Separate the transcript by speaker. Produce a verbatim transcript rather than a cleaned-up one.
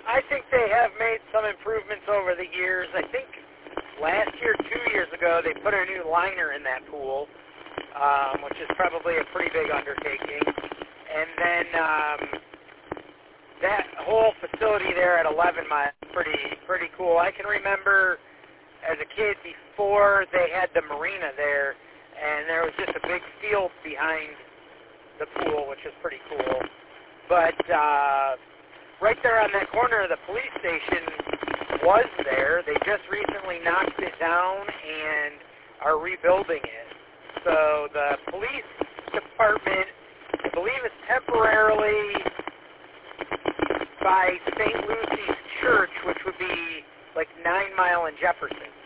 Speaker 1: I think they have made some improvements over the years. I think last year, two years ago, they put a new liner in that pool, um, which is probably a pretty big undertaking. And then um, that whole facility there at eleven Mile is pretty, pretty cool. I can remember as a kid before they had the marina there, and there was just a big field behind the pool, which is pretty cool. But uh, right there on that corner of the police station was there. They just recently knocked it down and are rebuilding it. So the police department, I believe, is temporarily by Saint Lucy's Church, which would be like Nine Mile and Jefferson.